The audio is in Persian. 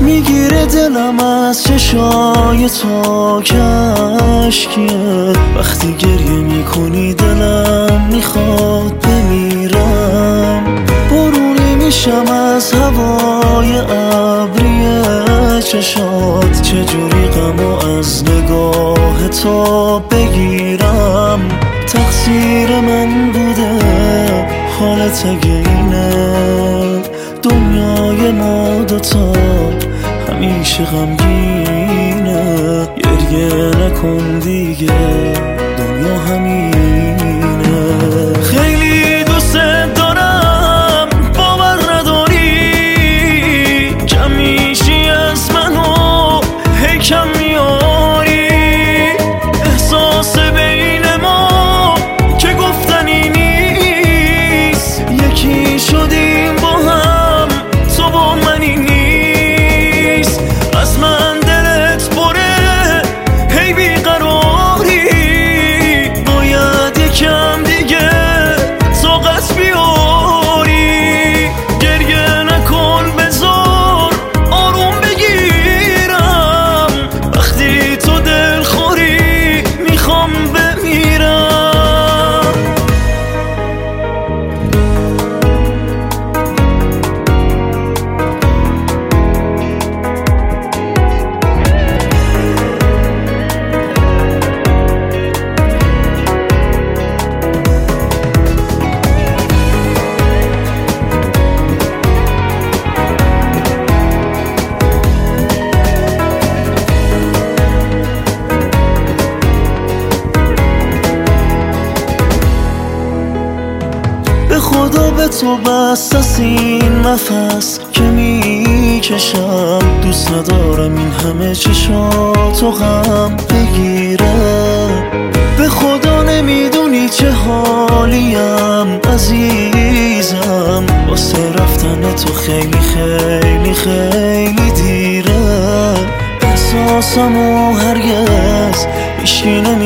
میگیره دلم از چشای تو کشکیه. وقتی گریه میکنی دلم میخواد بمیرم. بارونی میشم از هوای ابری چشات. چجوری غمو از نگاه تو بگیرم؟ تقصیر من بوده حالت اگه اینه. دنیای ما دوتا همیشه غمگینه. گریه نکن دیگه دنیا همینه. خیلی دوست دارم باور نداری. کم میشی از منو هی کم میاری. احساس بین ما که گفتنی نیست. یکی شدیم با هم تو با منی نیست. از من دلت بره هی بیقراری. باید یکم دیگه طاقت بیاری. گریه نکن بذار آروم بگیرم. وقتی تو دلخوری میخوام بمیرم. به خدا به تو بست از این نفس که میکشم. دوست ندارم این همه چشاتو غم بگیره. به خدا نمیدونی چه حالیم عزیزم. واسه رفتن تو خیلی خیلی خیلی دیره. احساسمو هرگز هیچکی